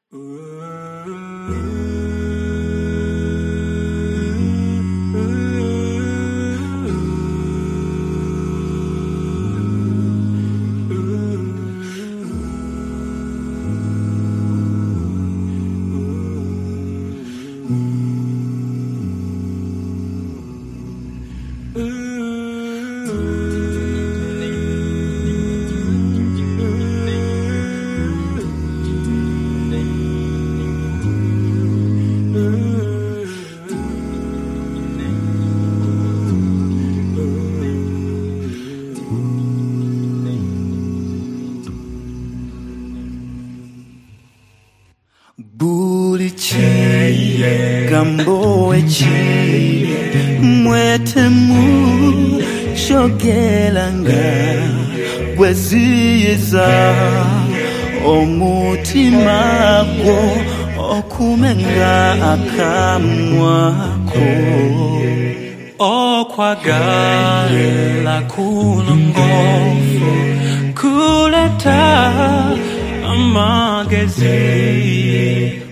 Bulichi gambo echi mwetemu shogelanga gweziza omutima gwo okumenga akamwako okwagala kuno ngofu kuleta amagezi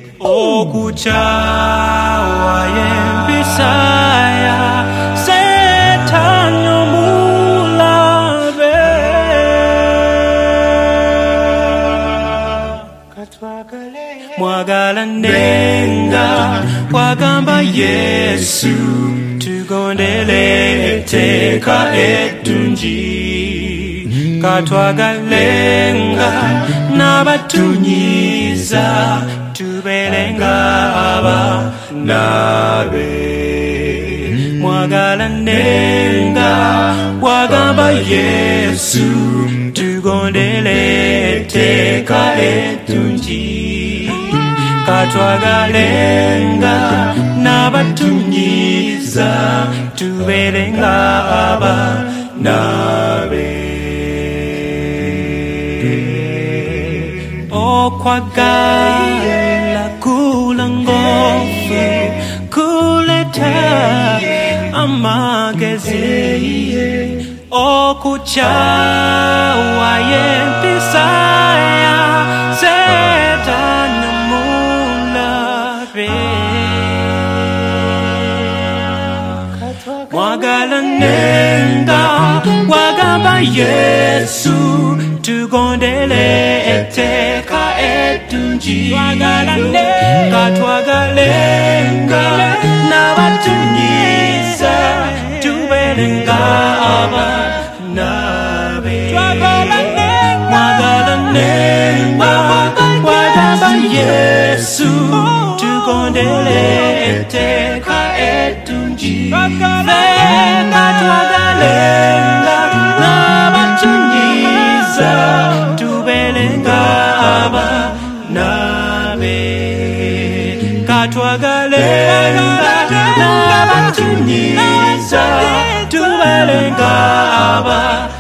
okuchawa yembisaya setanyo mulabe mwagala nenga wagamba Yesu tugondele teka etunji katwagalenga nabatunyiza tubelenga aba nabe mwagala nenga wagamba Yesu tugondele teka etunji katwagalenga nabatunyiza tubelenga aba nabe okwagala kulangofu kuleta amagezi okuchawa yempisaya setanyo mulabe mwagala nenga wagamba Yesu tugondele eteka etunji katwagalenga nabatunyiza tubelenga aba nabe mwagala nenga wagamba Yesu tugondele eteka etunji katwagalenga nabatunyiza tubelenga aba nabe katwagalenga nabatunyiza tubelenga aba